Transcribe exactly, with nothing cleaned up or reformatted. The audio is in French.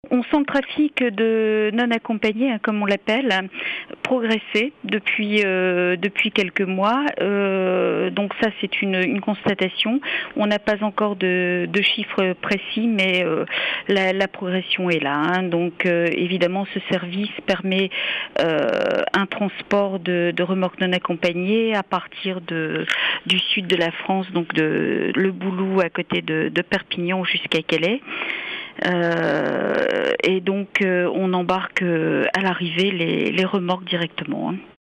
On sent le trafic de non accompagnés, hein, comme on l'appelle, progresser depuis euh, depuis quelques mois. Euh, donc ça, c'est une, une constatation. On n'a pas encore de, de chiffres précis, mais euh, la, la progression est là. Hein. Donc euh, évidemment, ce service permet euh, un transport de, de remorques non accompagnées à partir de du sud de la France, donc de Le Boulou à côté de, de Perpignan jusqu'à Calais. Euh, et donc euh, on embarque euh, à l'arrivée les, les remorques directement. Hein.